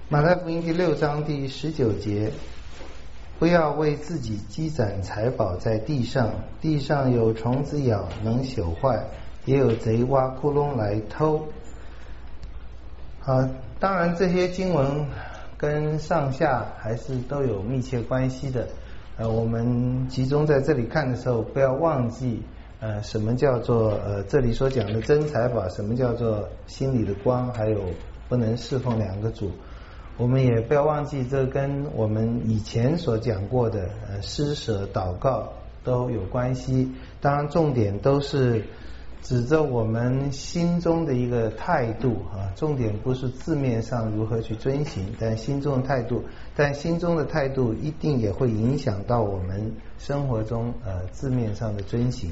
马太福音第6章第19节，不要为自己积攒财宝在地上，地上有虫子咬，能朽坏，也有贼挖窟窿来偷。当然这些经文跟上下还是都有密切关系的。我们集中在这里看的时候，不要忘记什么叫做这里所讲的真财宝，什么叫做心里的光，还有不能侍奉两个主。我们也不要忘记，这跟我们以前所讲过的施舍祷告都有关系。当然重点都是指着我们心中的一个态度重点不是字面上如何去遵行，但心中的态度，但心中的态度一定也会影响到我们生活中字面上的遵行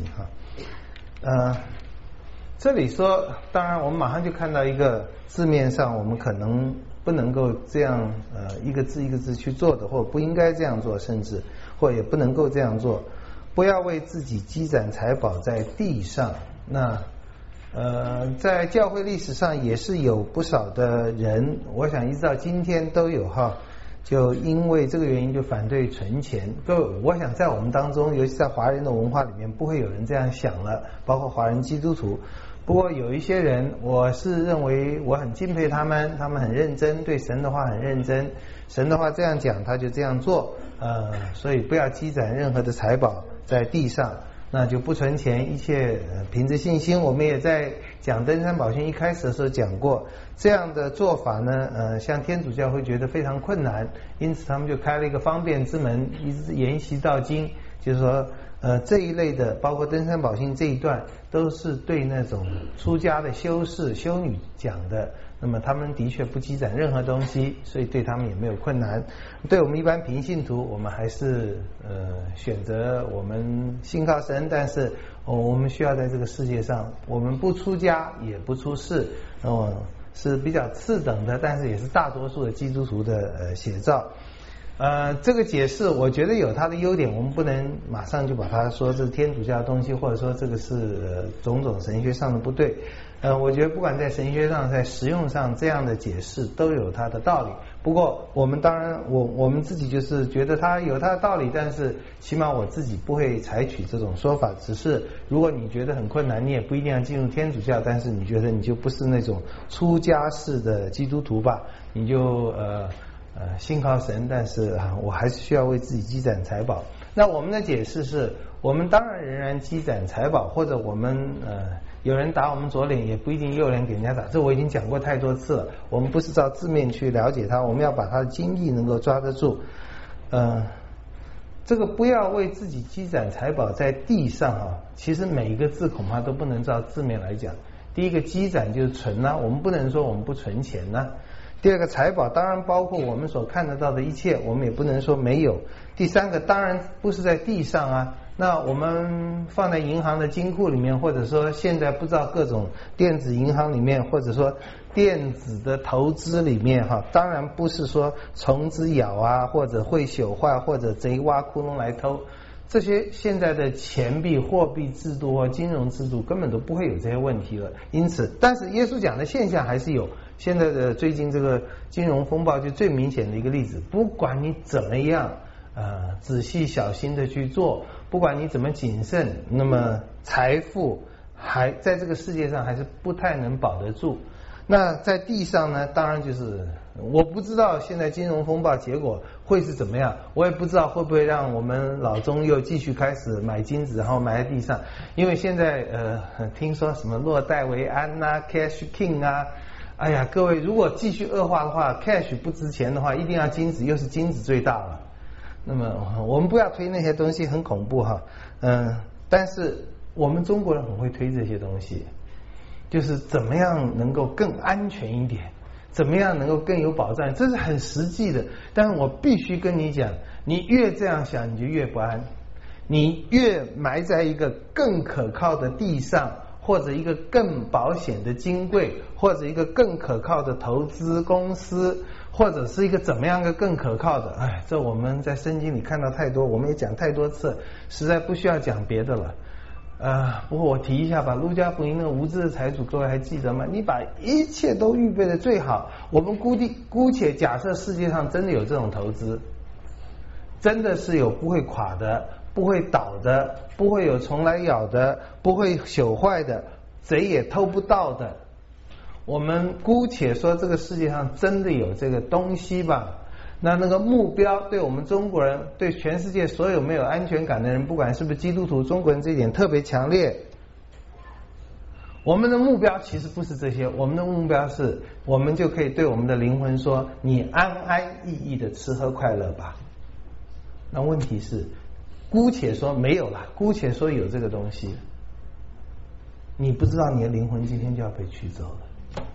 这里说，当然我们马上就看到一个字面上我们可能不能够这样一个字一个字去做的，或不应该这样做，甚至或也不能够这样做。不要为自己积攒财宝在地上。那在教会历史上也是有不少的人，我想一直到今天都有就因为这个原因就反对存钱。我想在我们当中，尤其在华人的文化里面，不会有人这样想了，包括华人基督徒。不过有一些人，我是认为我很敬佩他们很认真，对神的话很认真，神的话这样讲他就这样做所以不要积攒任何的财宝在地上，那就不存钱，一切凭着信心。我们也在讲登山宝训一开始的时候讲过，这样的做法呢像天主教会觉得非常困难，因此他们就开了一个方便之门，一直沿袭到今。就是说这一类的包括登山宝训这一段都是对那种出家的修士修女讲的，那么他们的确不积攒任何东西，所以对他们也没有困难。对我们一般平信徒，我们还是选择我们信靠神，但是我们需要在这个世界上，我们不出家也不出世是比较次等的，但是也是大多数的基督徒的写照。这个解释我觉得有它的优点，我们不能马上就把它说这是天主教的东西，或者说这个是种种神学上的不对。我觉得不管在神学上在实用上，这样的解释都有它的道理。不过我们当然我们自己就是觉得它有它的道理，但是起码我自己不会采取这种说法。只是如果你觉得很困难，你也不一定要进入天主教，但是你觉得你就不是那种出家式的基督徒吧，你就信靠神，但是我还是需要为自己积攒财宝。那我们的解释是，我们当然仍然积攒财宝，或者我们有人打我们左脸，也不一定右脸给人家打，这我已经讲过太多次了。我们不是照字面去了解它，我们要把它的经义能够抓得住。这个不要为自己积攒财宝在地上其实每一个字恐怕都不能照字面来讲。第一个积攒就是存我们不能说我们不存钱第二个财宝当然包括我们所看得到的一切，我们也不能说没有。第三个当然不是在地上那我们放在银行的金库里面，或者说现在不知道各种电子银行里面，或者说电子的投资里面当然不是说虫子咬或者会朽坏，或者贼挖窟窿来偷。这些现在的钱币、货币制度或金融制度根本都不会有这些问题了。因此，但是耶稣讲的现象还是有。现在的最近这个金融风暴就最明显的一个例子，不管你怎么样仔细小心的去做，不管你怎么谨慎，那么财富还在这个世界上还是不太能保得住。那在地上呢，当然就是我不知道现在金融风暴结果会是怎么样，我也不知道会不会让我们老中又继续开始买金子，然后埋在地上。因为现在听说什么落袋为安Cash King 哎呀，各位，如果继续恶化的话 ，cash 不值钱的话，一定要金子，又是金子最大了。那么我们不要推那些东西，很恐怖但是我们中国人很会推这些东西，就是怎么样能够更安全一点，怎么样能够更有保障，这是很实际的。但是我必须跟你讲，你越这样想，你就越不安，你越埋在一个更可靠的地上，或者一个更保险的金柜，或者一个更可靠的投资公司，或者是一个怎么样个更可靠的，这我们在圣经里看到太多，我们也讲太多次，实在不需要讲别的了。 不过我提一下吧，路加福音那个无知的财主，各位还记得吗？你把一切都预备的最好，我们姑且假设世界上真的有这种投资，真的是有不会垮的，不会倒的，不会有虫来咬的，不会朽坏的，贼也偷不到的。我们姑且说这个世界上真的有这个东西吧。那个目标对我们中国人，对全世界所有没有安全感的人，不管是不是基督徒，中国人这一点特别强烈。我们的目标其实不是这些，我们的目标是我们就可以对我们的灵魂说，你安安逸逸的吃喝快乐吧。那问题是，姑且说没有了，姑且说有这个东西，你不知道你的灵魂今天就要被取走了。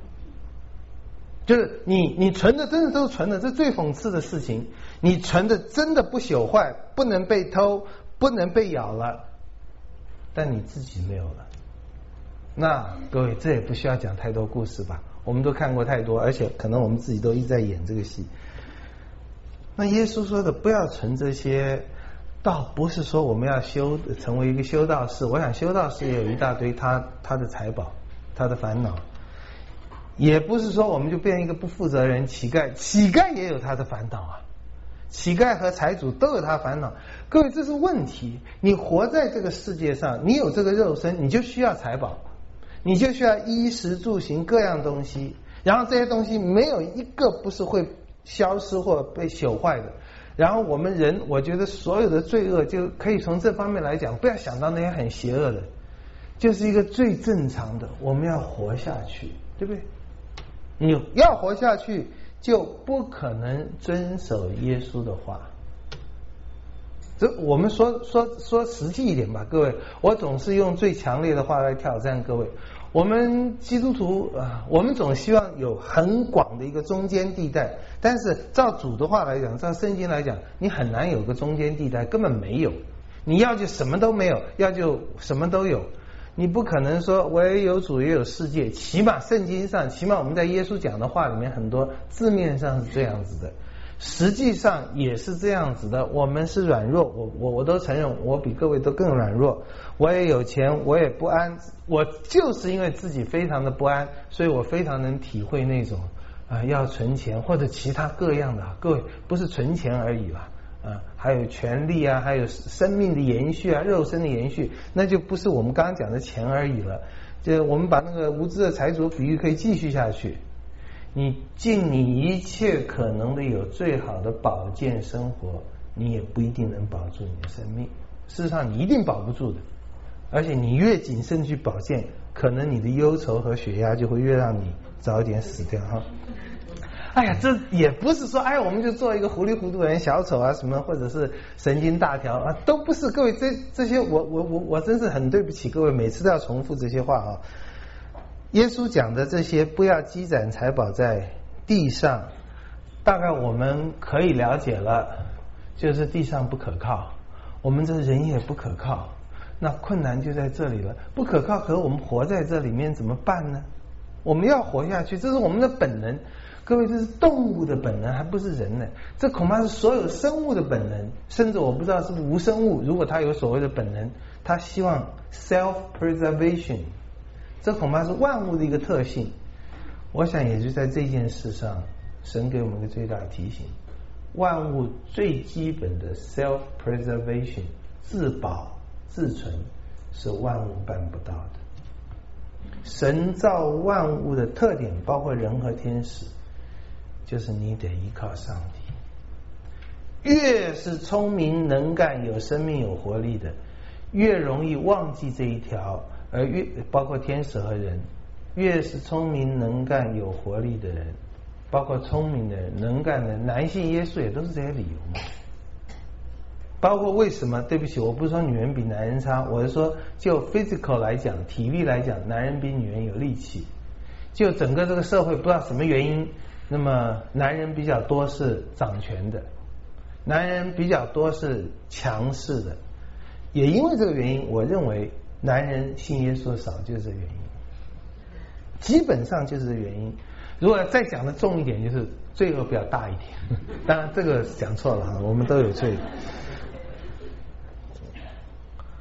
就是你存的真的都是存的，这最讽刺的事情。你存的真的不朽坏，不能被偷，不能被咬了，但你自己没有了。那各位，这也不需要讲太多故事吧？我们都看过太多，而且可能我们自己都一直在演这个戏。那耶稣说的不要存这些，倒不是说我们要成为一个修道士。我想修道士也有一大堆他的财宝，他的烦恼。也不是说我们就变成一个不负责人乞丐也有他的烦恼啊，乞丐和财主都有他的烦恼。各位，这是问题。你活在这个世界上，你有这个肉身，你就需要财宝，你就需要衣食住行各样东西，然后这些东西没有一个不是会消失或被朽坏的。然后我们人，我觉得所有的罪恶就可以从这方面来讲，不要想到那些很邪恶的，就是一个最正常的，我们要活下去，对不对？你要活下去，就不可能遵守耶稣的话。这我们说实际一点吧，各位，我总是用最强烈的话来挑战各位。我们基督徒我们总希望有很广的一个中间地带，但是照主的话来讲，照圣经来讲，你很难有个中间地带，根本没有。你要就什么都没有，要就什么都有。你不可能说我也有主也有世界，起码圣经上，起码我们在耶稣讲的话里面，很多字面上是这样子的，实际上也是这样子的。我们是软弱，我都承认，我比各位都更软弱。我也有钱，我也不安，我就是因为自己非常的不安，所以我非常能体会那种要存钱或者其他各样的。各位，不是存钱而已啦。还有权利啊，还有生命的延续啊，肉身的延续，那就不是我们刚刚讲的钱而已了。就我们把那个无知的财主比喻可以继续下去。你尽你一切可能的有最好的保健生活，你也不一定能保住你的生命。事实上，你一定保不住的。而且你越谨慎去保健，可能你的忧愁和血压就会越让你早一点死掉哈。哎呀，这也不是说我们就做一个糊里糊涂的人，小丑啊什么，或者是神经大条啊，都不是。各位，这些我真是很对不起各位，每次都要重复这些话啊。耶稣讲的这些不要积攒财宝在地上，大概我们可以了解了，就是地上不可靠，我们这人也不可靠，那困难就在这里了。不可靠，可是我们活在这里面怎么办呢？我们要活下去，这是我们的本能。各位，这是动物的本能，还不是人呢。这恐怕是所有生物的本能，甚至我不知道是不是无生物，如果它有所谓的本能，它希望 self-preservation， 这恐怕是万物的一个特性。我想也就在这件事上，神给我们一个最大的提醒，万物最基本的 self-preservation， 自保自存，是万物办不到的。神造万物的特点包括人和天使，就是你得依靠上帝。越是聪明能干有生命有活力的，越容易忘记这一条，而越包括天使和人，越是聪明能干有活力的人，包括聪明的人能干的人，男性耶稣也都是这些理由嘛。包括为什么，对不起，我不是说女人比男人差，我是说就 physical 来讲，体力来讲，男人比女人有力气。就整个这个社会不知道什么原因，那么男人比较多是掌权的，男人比较多是强势的。也因为这个原因，我认为男人信耶稣少就是这个原因，基本上就是这个原因。如果再讲的重一点，就是罪恶比较大一点。当然这个讲错了，我们都有罪。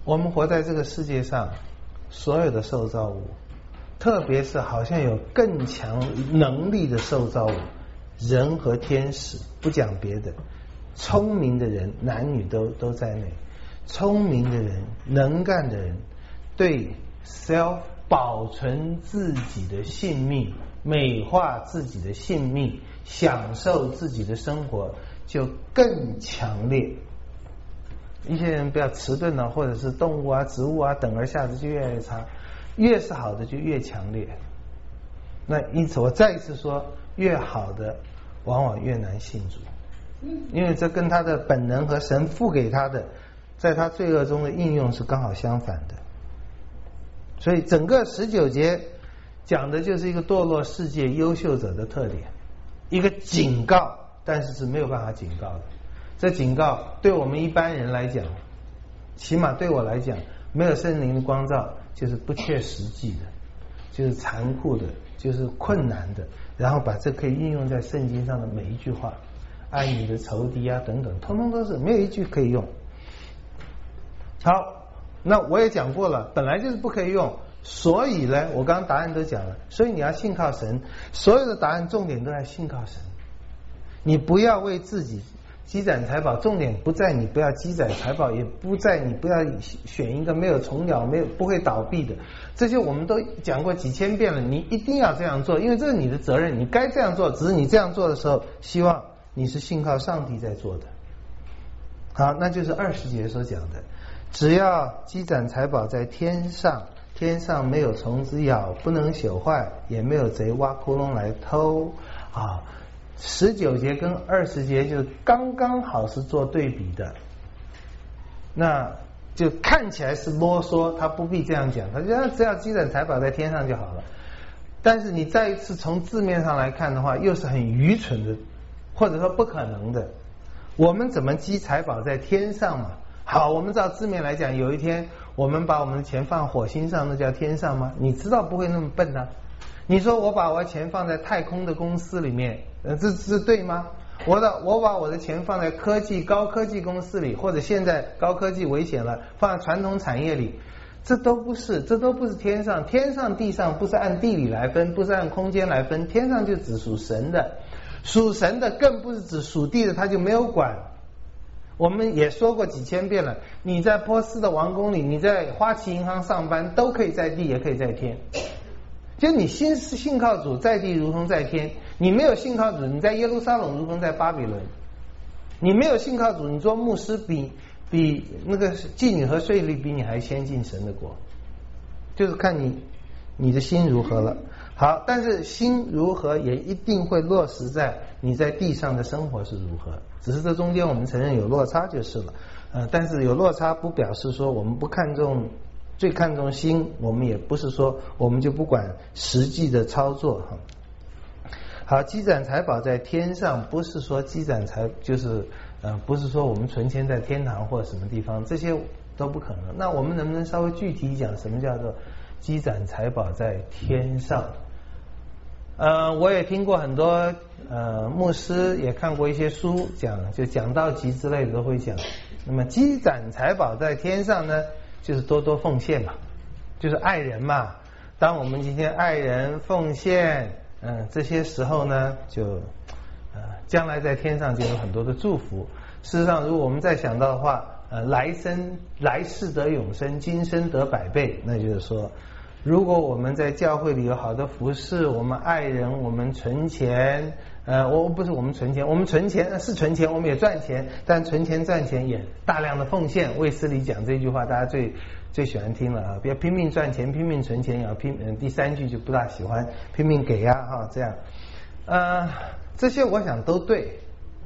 我们活在这个世界上，所有的受造物，特别是好像有更强能力的受造物，人和天使，不讲别的，聪明的人，男女都在内，聪明的人，能干的人，对 self 保存自己的性命，美化自己的性命，享受自己的生活就更强烈。一些人比较迟钝呢，或者是动物啊、植物啊等而下之就越来越差，越是好的就越强烈。那因此我再一次说，越好的往往越难信主，因为这跟他的本能和神赋给他的在他罪恶中的应用是刚好相反的。所以整个19节讲的就是一个堕落世界优秀者的特点，一个警告，但是是没有办法警告的。这警告对我们一般人来讲，起码对我来讲，没有圣灵的光照就是不切实际的，就是残酷的，就是困难的。然后把这可以运用在圣经上的每一句话，爱你的仇敌啊等等，通通都是没有一句可以用。好，那我也讲过了，本来就是不可以用，所以呢，我刚刚答案都讲了，所以你要信靠神，所有的答案重点都在信靠神，你不要为自己积攒财宝，重点不在你不要积攒财宝，也不在你不要选一个没有虫鸟、不会倒闭的，这些我们都讲过几千遍了。你一定要这样做，因为这是你的责任，你该这样做。只是你这样做的时候，希望你是信靠上帝在做的。好，那就是20节所讲的，只要积攒财宝在天上，天上没有虫子咬，不能朽坏，也没有贼挖窟窿来偷啊。19节跟20节就刚刚好是做对比的，那就看起来是啰嗦，他不必这样讲，他就只要积攒财宝在天上就好了。但是你再一次从字面上来看的话，又是很愚蠢的，或者说不可能的。我们怎么积财宝在天上嘛？好，我们照字面来讲，有一天我们把我们的钱放火星上，那叫天上吗？你知道不会那么笨啊。你说我把我的钱放在太空的公司里面，这对吗？我把我的钱放在高科技公司里，或者现在高科技危险了，放在传统产业里，这都不是天上。天上地上不是按地理来分，不是按空间来分，天上就只属神的，属神的更不是指属地的，他就没有管。我们也说过几千遍了，你在波斯的王宫里，你在花旗银行上班，都可以在地也可以在天。就你信靠主，在地如同在天；你没有信靠主，你在耶路撒冷如同在巴比伦。你没有信靠主，你做牧师比那个妓女和税吏比你还先进神的国，就是看你的心如何了。好，但是心如何也一定会落实在你在地上的生活是如何，只是这中间我们承认有落差就是了。但是有落差不表示说我们不看重。最看重心，我们也不是说我们就不管实际的操作哈。好，积攒财宝在天上，不是说积攒财就是不是说我们存钱在天堂或者什么地方，这些都不可能。那我们能不能稍微具体讲什么叫做积攒财宝在天上？我也听过很多牧师，也看过一些书讲道集之类的都会讲。那么积攒财宝在天上呢？就是多多奉献嘛，就是爱人嘛。当我们今天爱人奉献，这些时候呢，就将来在天上就有很多的祝福。事实上，如果我们再想到的话，来世得永生，今生得百倍，那就是说，如果我们在教会里有好的服侍，我们爱人，我们存钱，不是我们存钱，我们存钱是存钱，我们也赚钱，但存钱赚钱也大量的奉献。卫斯理讲这句话，大家最喜欢听了啊，不要拼命赚钱，拼命存钱，也要第3句就不大喜欢，拼命给呀哈，这样，这些我想都对，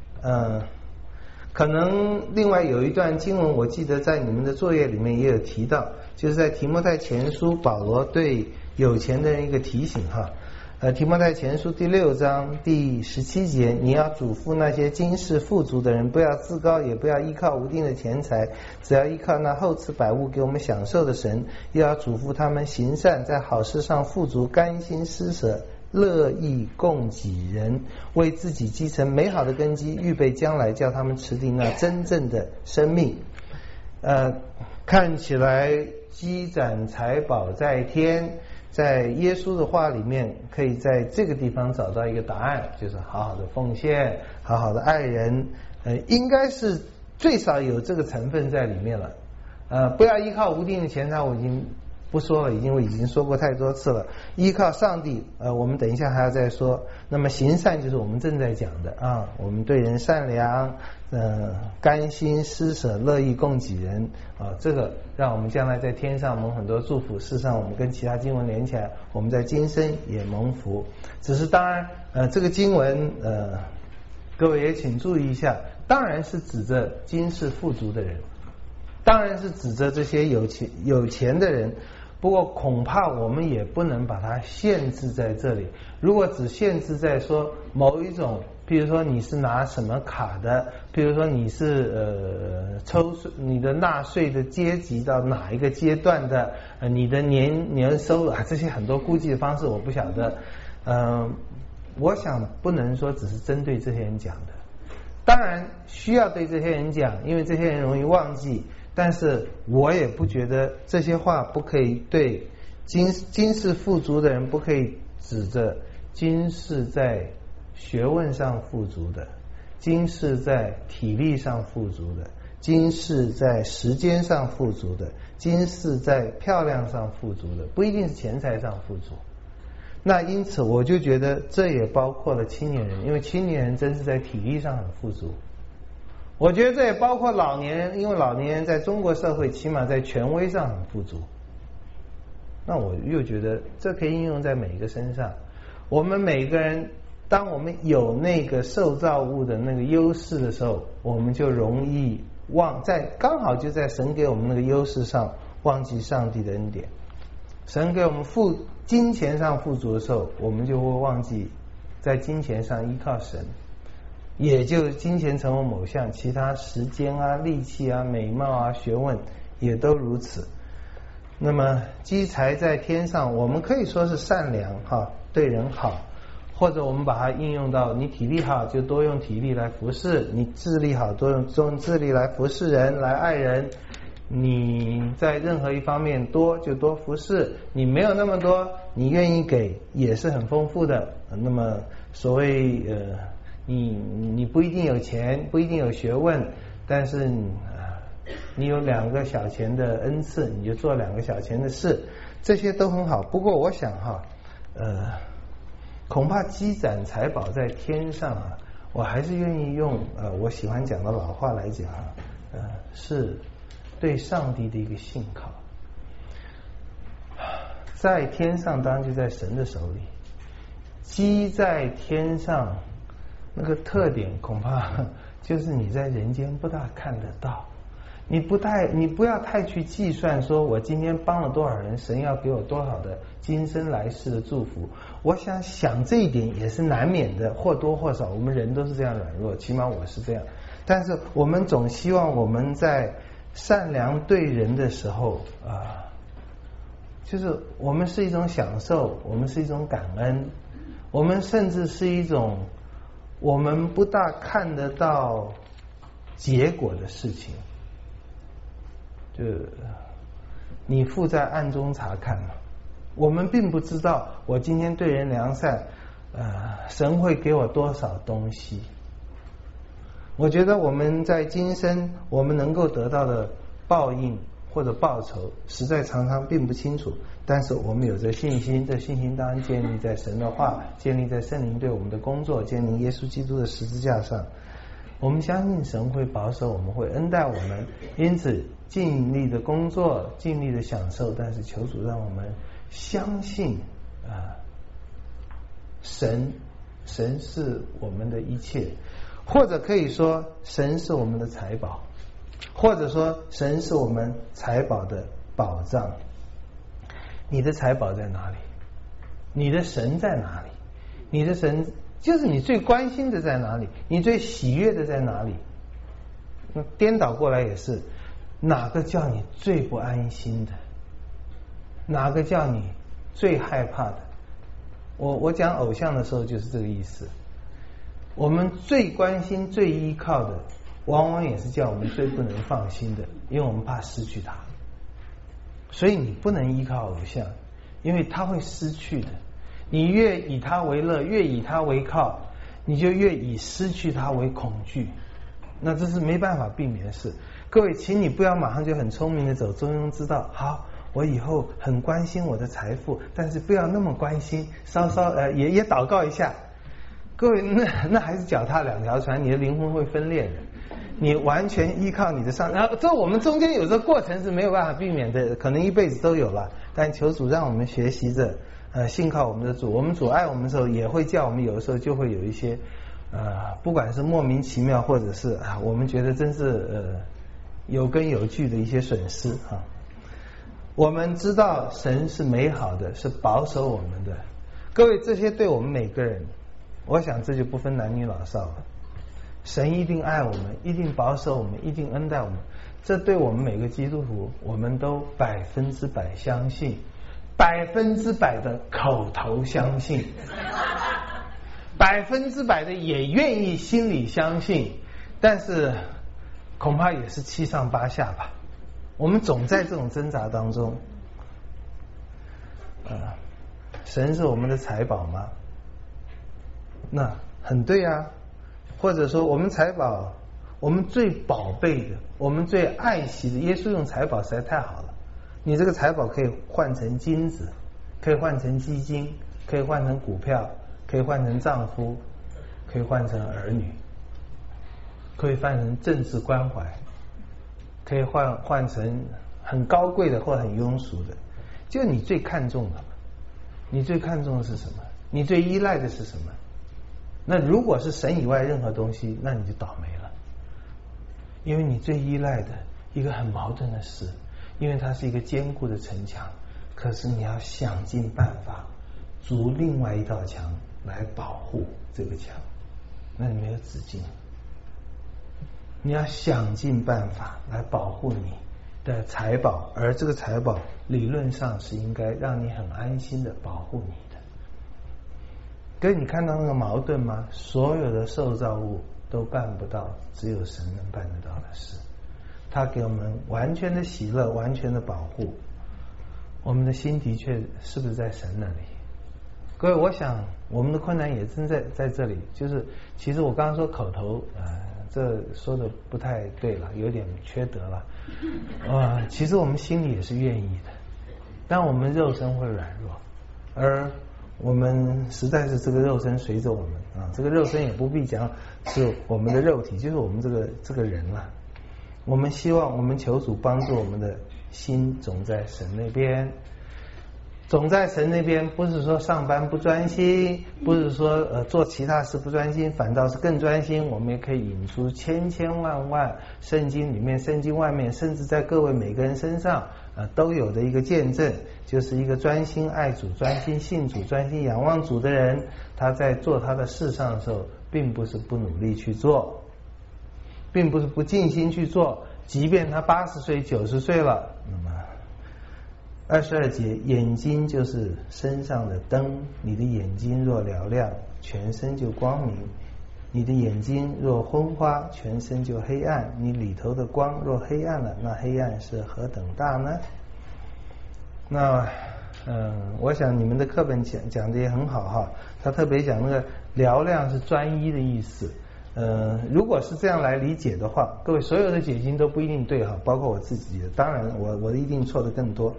可能另外有一段经文，我记得在你们的作业里面也有提到，就是在提摩太前书保罗对有钱的人一个提醒哈。提摩太前书第6章第17节，你要嘱咐那些今世富足的人，不要自高，也不要依靠无定的钱财，只要依靠那厚赐百物给我们享受的神。又要嘱咐他们行善，在好事上富足，甘心施舍，乐意供给人，为自己积成美好的根基，预备将来叫他们持定那真正的生命。 看起来积攒财宝在天，在耶稣的话里面，可以在这个地方找到一个答案，就是好好的奉献，好好的爱人，应该是最少有这个成分在里面了。不要依靠无定的钱财，我已经不说了，我已经说过太多次了。依靠上帝，我们等一下还要再说。那么行善就是我们正在讲的啊，我们对人善良，甘心施舍，乐意供给人啊，这个让我们将来在天上蒙很多祝福。事实上，我们跟其他经文连起来，我们在今生也蒙福。只是当然，这个经文各位也请注意一下，当然是指着今世富足的人，当然是指着这些有钱的人。不过恐怕我们也不能把它限制在这里。如果只限制在说某一种，比如说你是拿什么卡的，比如说你是你的纳税的阶级到哪一个阶段的，你的年收入啊，这些很多估计的方式我不晓得。我想不能说只是针对这些人讲的，当然需要对这些人讲，因为这些人容易忘记。但是我也不觉得这些话不可以对今世富足的人，不可以指着今世在学问上富足的，今世在体力上富足的，今世在时间上富足的，今世在漂亮上富足的，不一定是钱财上富足。那因此我就觉得这也包括了青年人，因为青年人真是在体力上很富足。我觉得这也包括老年人，因为老年人在中国社会起码在权威上很富足。那我又觉得这可以应用在每一个身上。我们每个人，当我们有那个受造物的那个优势的时候，我们就容易刚好就在神给我们那个优势上忘记上帝的恩典。神给我们金钱上富足的时候，我们就会忘记在金钱上依靠神。也就金钱成为某项，其他时间啊、力气啊、美貌啊、学问也都如此。那么积财在天上，我们可以说是善良哈，对人好，或者我们把它应用到你体力好就多用体力来服侍，你智力好多用智力来服侍人，来爱人。你在任何一方面多就多服侍，你没有那么多，你愿意给也是很丰富的。那么所谓你不一定有钱，不一定有学问，但是你有2个小钱的恩赐，你就做2个小钱的事，这些都很好。不过我想恐怕积攒财宝在天上我还是愿意用我喜欢讲的老话来讲是对上帝的一个信靠。在天上当然就在神的手里，积在天上那个特点恐怕就是你在人间不大看得到。你不要太去计算说我今天帮了多少人，神要给我多少的今生来世的祝福。我想这一点也是难免的，或多或少我们人都是这样软弱，起码我是这样。但是我们总希望我们在善良对人的时候就是我们是一种享受，我们是一种感恩，我们甚至是一种我们不大看得到结果的事情。就你父在暗中察看嘛，我们并不知道我今天对人良善神会给我多少东西。我觉得我们在今生我们能够得到的报应或者报酬实在常常并不清楚，但是我们有着信心，这信心当然建立在神的话，建立在圣灵对我们的工作，建立耶稣基督的十字架上。我们相信神会保守我们，会恩待我们，因此尽力的工作，尽力的享受，但是求主让我们相信神是我们的一切，或者可以说神是我们的财宝，或者说神是我们财宝的保障。你的财宝在哪里？你的神在哪里？你的神就是你最关心的在哪里？你最喜悦的在哪里？那颠倒过来也是，哪个叫你最不安心的？哪个叫你最害怕的？我讲偶像的时候就是这个意思。我们最关心最依靠的往往也是叫我们最不能放心的，因为我们怕失去它。所以你不能依靠偶像，因为它会失去的。你越以它为乐，越以它为靠，你就越以失去它为恐惧。那这是没办法避免的事。各位，请你不要马上就很聪明的走中庸之道。好，我以后很关心我的财富，但是不要那么关心，稍稍也祷告一下。各位，那还是脚踏两条船，你的灵魂会分裂的。你完全依靠你的上，然后这我们中间有这个过程是没有办法避免的，可能一辈子都有了。但求主让我们学习着，信靠我们的主。我们主爱我们的时候，也会叫我们有的时候就会有一些，不管是莫名其妙，或者是我们觉得真是有根有据的一些损失啊。我们知道神是美好的，是保守我们的。各位，这些对我们每个人，我想这就不分男女老少了。神一定爱我们，一定保守我们，一定恩待我们。这对我们每个基督徒，我们都100%相信，100%的口头相信，100%的也愿意心里相信，但是恐怕也是七上八下吧。我们总在这种挣扎当中。神是我们的财宝吗？那很对啊。或者说我们财宝，我们最宝贝的，我们最爱惜的，耶稣用财宝实在太好了。你这个财宝可以换成金子，可以换成基金，可以换成股票，可以换成丈夫，可以换成儿女，可以换成政治关怀，可以换成很高贵的或很庸俗的。就你最看重的，你最看重的是什么？你最依赖的是什么？那如果是神以外任何东西，那你就倒霉了，因为你最依赖的一个很矛盾的事，因为它是一个坚固的城墙，可是你要想尽办法筑另外一道墙来保护这个墙，那你没有止境。你要想尽办法来保护你的财宝，而这个财宝理论上是应该让你很安心的保护你的。可是你看到那个矛盾吗？所有的受造物都办不到只有神能办得到的事。他给我们完全的喜乐，完全的保护，我们的心的确是不是在神那里？各位，我想我们的困难也正在这里，就是其实我刚刚说口头这说的不太对了，有点缺德了其实我们心里也是愿意的，但我们肉身会软弱，而我们实在是这个肉身随着我们这个肉身也不必讲是我们的肉体，就是我们这个人了。我们希望我们求主帮助我们的心总在神那边，总在神那边，不是说上班不专心，不是说做其他事不专心，反倒是更专心。我们也可以引出千千万万圣经里面、圣经外面，甚至在各位每个人身上都有的一个见证，就是一个专心爱主、专心信主、专心仰望主的人，他在做他的事上的时候，并不是不努力去做，并不是不尽心去做，即便他80岁、90岁了，那么22节，眼睛就是身上的灯，你的眼睛若嘹亮，全身就光明；你的眼睛若昏花，全身就黑暗。你里头的光若黑暗了，那黑暗是何等大呢？那我想你们的课本讲的也很好哈，他特别讲那个嘹亮是专一的意思。如果是这样来理解的话，各位所有的解经都不一定对哈，包括我自己的，当然我的一定错的更多。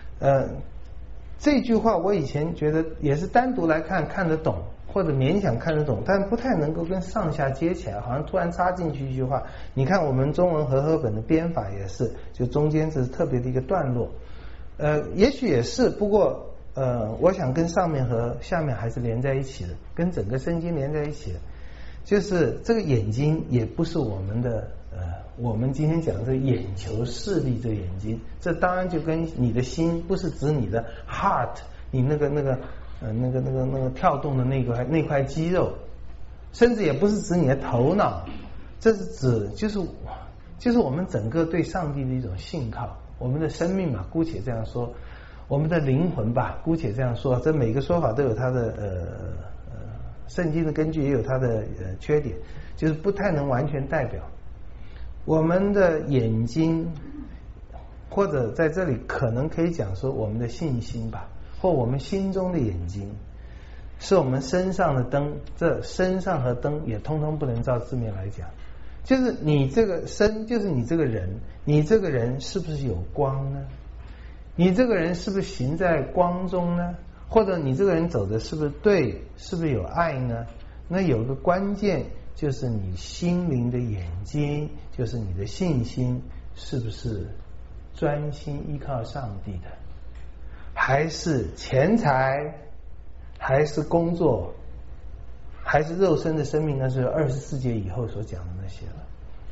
这句话我以前觉得也是单独来看得懂，或者勉强看得懂，但不太能够跟上下接起来，好像突然插进去一句话。你看我们中文和合本的编法也是，就中间这是特别的一个段落。也许也是，不过我想跟上面和下面还是连在一起的，跟整个圣经连在一起的。就是这个眼睛也不是我们的我们今天讲的这个眼球视力，这个眼睛，这当然就跟你的心不是指你的 heart， 你那个跳动的那块肌肉，甚至也不是指你的头脑，这是指就是我们整个对上帝的一种信靠，我们的生命嘛，姑且这样说，我们的灵魂吧，姑且这样说，这每个说法都有它的圣经的根据，也有它的缺点，就是不太能完全代表。 我们的眼睛，或者在这里可能可以讲说我们的信心吧，或我们心中的眼睛，是我们身上的灯。这身上和灯也通通不能照字面来讲，就是你这个身，就是你这个人，你这个人是不是有光呢？你这个人是不是行在光中呢？或者你这个人走的是不是对，是不是有爱呢？那有个关键就是你心灵的眼睛，就是你的信心是不是专心依靠上帝的，还是钱财，还是工作，还是肉身的生命？那是24节以后所讲的那些了。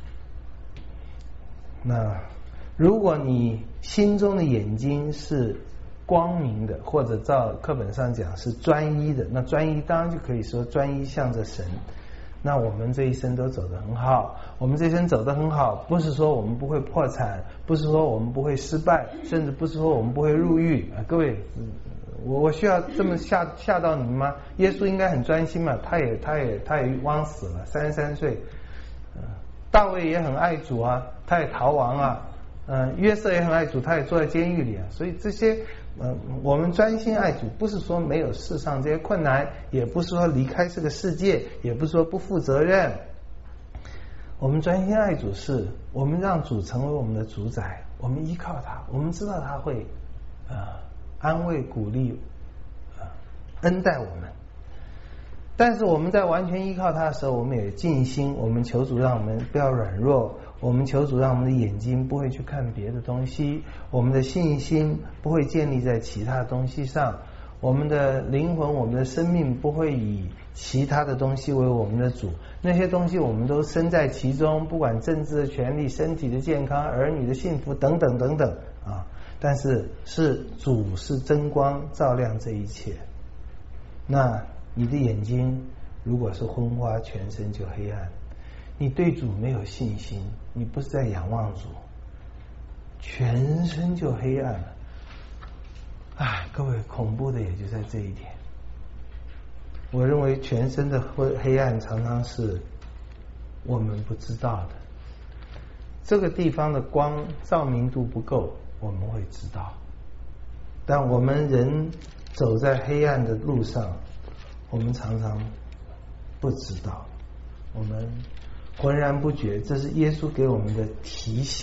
那如果你心中的眼睛是光明的，或者照课本上讲是专一的，那专一当然就可以说专一向着神。那我们这一生都走得很好，我们这一生走得很好，不是说我们不会破产，不是说我们不会失败，甚至不是说我们不会入狱啊！各位，我需要这么吓到你们吗？耶稣应该很专心嘛，他也枉死了，33岁。大卫也很爱主啊，他也逃亡啊。约瑟也很爱主，他也坐在监狱里啊。所以这些我们专心爱主，不是说没有世上这些困难，也不是说离开这个世界，也不是说不负责任。我们专心爱主，是我们让主成为我们的主宰，我们依靠他，我们知道他会安慰鼓励恩待我们。但是我们在完全依靠他的时候，我们也尽心，我们求主让我们不要软弱，我们求主让我们的眼睛不会去看别的东西，我们的信心不会建立在其他东西上，我们的灵魂，我们的生命不会以其他的东西为我们的主。那些东西我们都身在其中，不管政治的权利、身体的健康、儿女的幸福等等等等啊。但是主是真光照亮这一切。那你的眼睛如果是昏花，全身就黑暗，你对主没有信心，你不是在仰望主，全身就黑暗了。各位，恐怖的也就在这一点。我认为全身的黑暗常常是我们不知道的。这个地方的光照明度不够，我们会知道，但我们人走在黑暗的路上，我们常常不知道，我们浑然不觉。这是耶稣给我们的提醒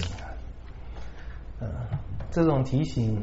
这种提醒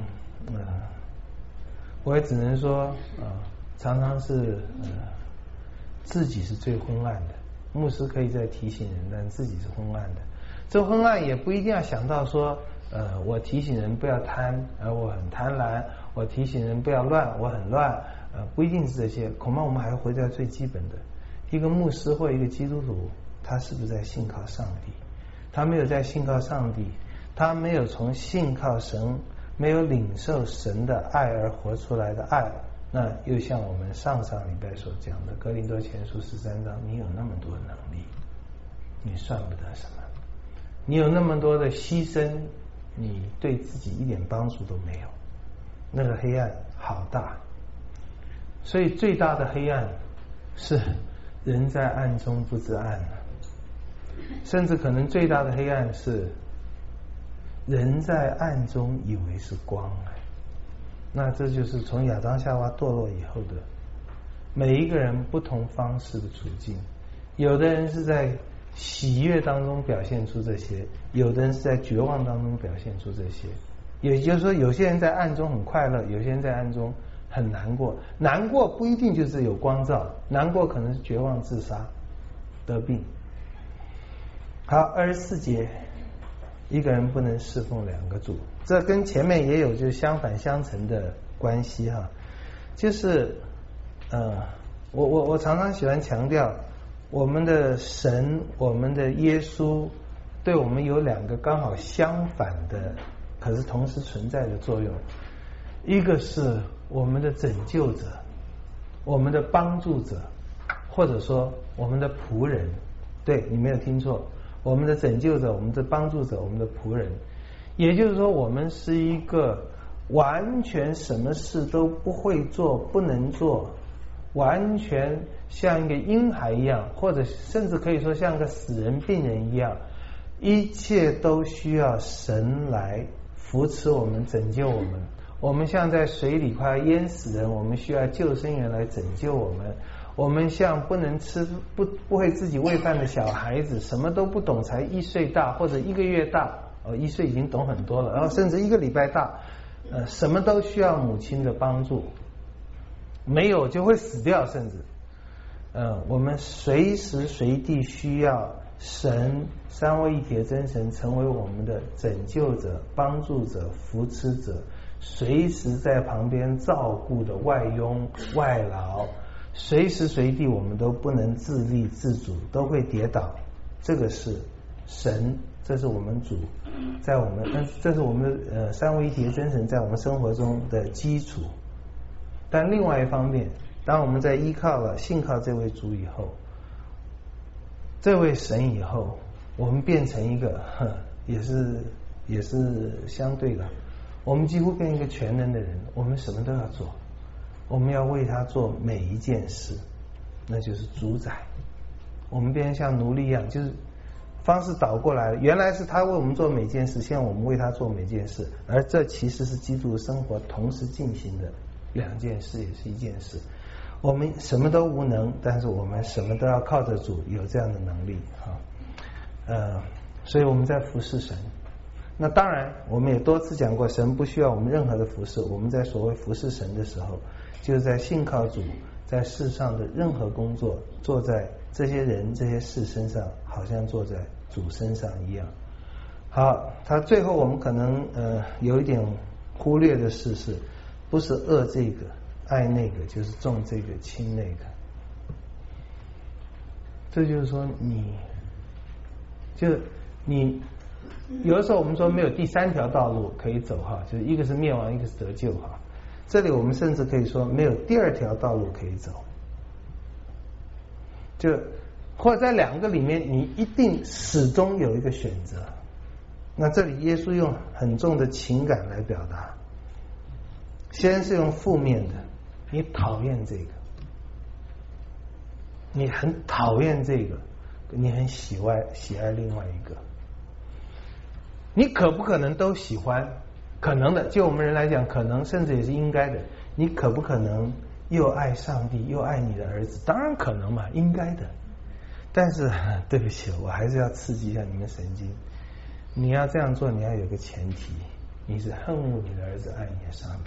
我也只能说常常是自己是最昏暗的。牧师可以在提醒人，但自己是昏暗的。这昏暗也不一定要想到说我提醒人不要贪，而我很贪婪；我提醒人不要乱，我很乱。不一定是这些，恐怕我们还回到最基本的。一个牧师或一个基督徒，他是不是在信靠上帝？他没有在信靠上帝，他没有从信靠神，没有领受神的爱而活出来的爱，那又像我们上礼拜所讲的哥林多前书13章，你有那么多能力，你算不得什么，你有那么多的牺牲，你对自己一点帮助都没有，那个黑暗好大。所以最大的黑暗是人在暗中不知暗，甚至可能最大的黑暗是人在暗中以为是光。那这就是从亚当夏娃堕落以后的每一个人不同方式的处境。有的人是在喜悦当中表现出这些，有的人是在绝望当中表现出这些。也就是说，有些人在暗中很快乐，有些人在暗中很难过。难过不一定就是有光照，难过可能是绝望、自杀、得病。好，24节，一个人不能侍奉两个主，这跟前面也有就是相反相成的关系哈。就是我常常喜欢强调，我们的神，我们的耶稣，对我们有两个刚好相反的，可是同时存在的作用。一个是我们的拯救者，我们的帮助者，或者说我们的仆人。对，你没有听错，我们的拯救者，我们的帮助者，我们的仆人。也就是说，我们是一个完全什么事都不会做、不能做，完全像一个婴孩一样，或者甚至可以说像个死人病人一样， 一切都需要神来扶持我们、拯救我们。我们像在水里快要淹死人，我们需要救生员来拯救我们。我们像不能吃、不会自己喂饭的小孩子，什么都不懂，才1岁大或者1个月大，1岁已经懂很多了，然后甚至1个礼拜大，什么都需要母亲的帮助，没有就会死掉，甚至我们随时随地需要神三位一体的真神成为我们的拯救者、帮助者、扶持者，随时在旁边照顾的外佣外劳，随时随地我们都不能自立自主，都会跌倒。这个是神，这是我们主，在我们这是我们的三位一体的真神在我们生活中的基础。但另外一方面，当我们在依靠了信靠这位主以后，这位神以后，我们变成一个也是相对的，我们几乎变一个全能的人，我们什么都要做，我们要为他做每一件事，那就是主宰。我们变成像奴隶一样，就是方式倒过来了，原来是他为我们做每件事，现在我们为他做每件事，而这其实是基督生活同时进行的2件事，也是一件事。我们什么都无能，但是我们什么都要靠着主，有这样的能力所以我们在服侍神。那当然我们也多次讲过，神不需要我们任何的服侍。我们在所谓服侍神的时候，就是在信靠主，在世上的任何工作，做在这些人这些事身上，好像做在主身上一样。好，他最后我们可能有一点忽略的事是，不是恶这个爱那个，就是重这个轻那个。这就是说你有的时候我们说没有第3条道路可以走就是一个是灭亡，一个是得救这里我们甚至可以说没有第2条道路可以走，或者在2个里面你一定始终有一个选择。那这里耶稣用很重的情感来表达，先是用负面的，你讨厌这个，你很讨厌这个，你很喜爱另外一个。你可不可能都喜欢？可能的，就我们人来讲，可能甚至也是应该的。你可不可能又爱上帝又爱你的儿子？当然可能嘛，应该的。但是对不起，我还是要刺激一下你们神经。你要这样做，你要有个前提，你是恨恶你的儿子，爱你的上帝。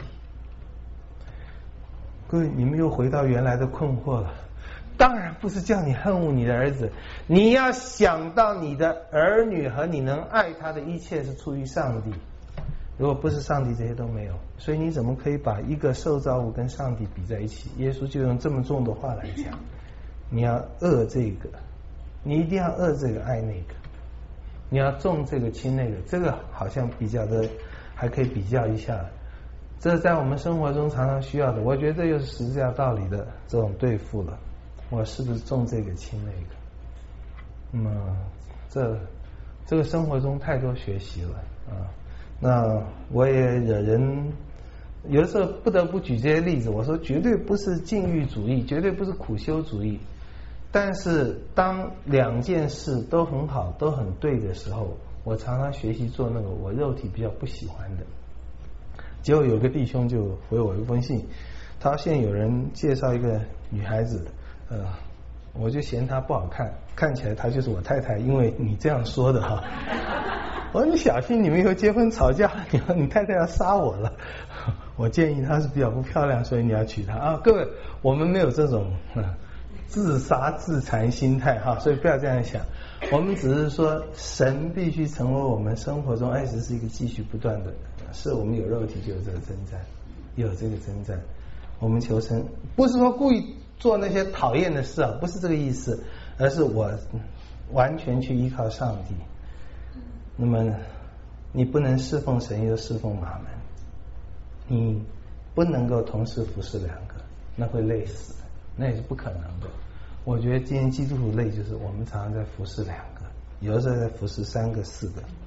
各位，你们又回到原来的困惑了。当然不是叫你恨恶你的儿子，你要想到你的儿女和你能爱他的一切是出于上帝。如果不是上帝，这些都没有。所以你怎么可以把一个受造物跟上帝比在一起？耶稣就用这么重的话来讲，你要恶这个，你一定要恶这个爱那个，你要重这个轻那个。这个好像比较的还可以比较一下，这在我们生活中常常需要的。我觉得这又是十字架道理的这种对付了。我是不是重这个轻那个？那么这个生活中太多学习了那我也惹人有的时候不得不举这些例子。我说绝对不是禁欲主义，绝对不是苦修主义，但是当2件事都很好都很对的时候，我常常学习做那个我肉体比较不喜欢的。结果有个弟兄就回我一封信，他现在有人介绍一个女孩子我就嫌她不好看，看起来她就是我太太，因为你这样说的我说你小心，你们以后结婚吵架，你太太要杀我了。我建议她是比较不漂亮，所以你要娶她各位，我们没有这种自杀自残心态所以不要这样想。我们只是说神必须成为我们生活中爱，只是一个继续不断的，是我们有肉体就有这个征战，有这个征战。我们求神不是说故意做那些讨厌的事不是这个意思，而是我完全去依靠上帝。那么你不能侍奉神又侍奉马门，你不能够同时服侍2个，那会累死的，那也是不可能的。我觉得今天基督徒累就是我们常常在服侍2个，有的时候在服侍3个4个。